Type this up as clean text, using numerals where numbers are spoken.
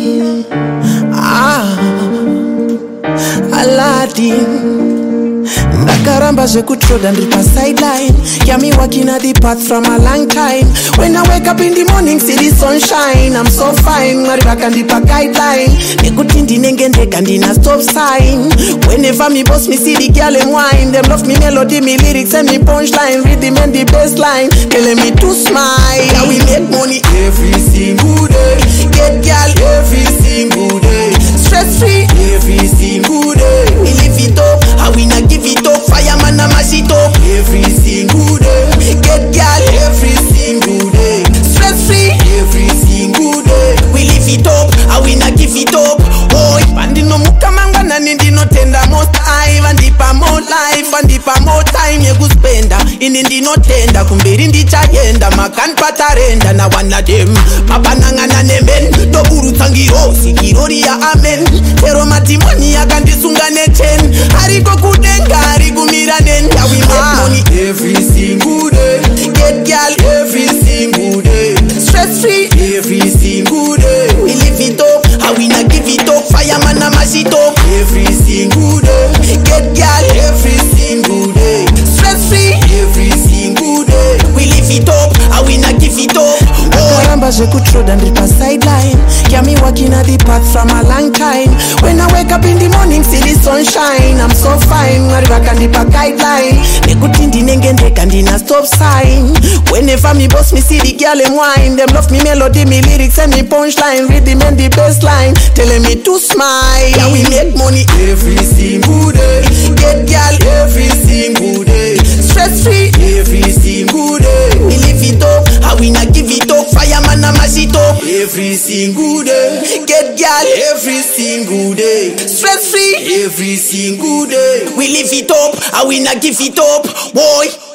Aladdin. Nakaramba kutroda ndri pa sideline. Yeah, me walking at the path from a long time. When I wake up in the morning, see the sunshine. I'm so fine, maribaka ndi pa guideline. Nekutindi nengendeka ndina stop sign. Whenever me boss me see the girl and wine. Them love me melody, me lyrics and me punchline. Rhythm and the bassline, telling me to smile. Yeah, we make money every single day. Get girl every single day. Stress free every single day. We live it up, how we not give it up. Fireman a mash it up every single day. Get girl every single day. Stress free every single day. We live it up, how we not give it up. Oh, bandi no mukamanga na nindi no tenda most high. Vandipa more life, vandipa more time yekuspenda. Inindi no tenda kumbiri ndichayenda. Makan patarenda na wana dem. Papa nanga na nemen. Doburu tangiro sikirori ya amen. Pero matimoni ya kandisunga nechen. Hariko kudenga, hariko miranen. Yeah, we make money every single day. Get girl every single day. Stress free every single day. We live it up, how we not give it up. Fireman a mash it up every single day. Get girl every single day. Stress free every single day. We live it up, how we not give it up. Nakaramba kutroda ndri pa sideline. Yeah, me walking at the path from a long time. When I wake up in the morning, see the sunshine. I'm so fine, maribaka ndi pa guideline. Nekutindi nengendeka ndina stop sign. Whenever me boss me see the girl and wine. Them love me melody, me lyrics and me punchline. Rhythm and the bassline, telling me to smile. Yeah, we make money every single day. Get girl every single day. Stress free every single day. We live it up, how we not give it up. Fireman a mash it up every single day. Get girl every single day. Stress free every single day. We live it up, how we not give it up. Boy.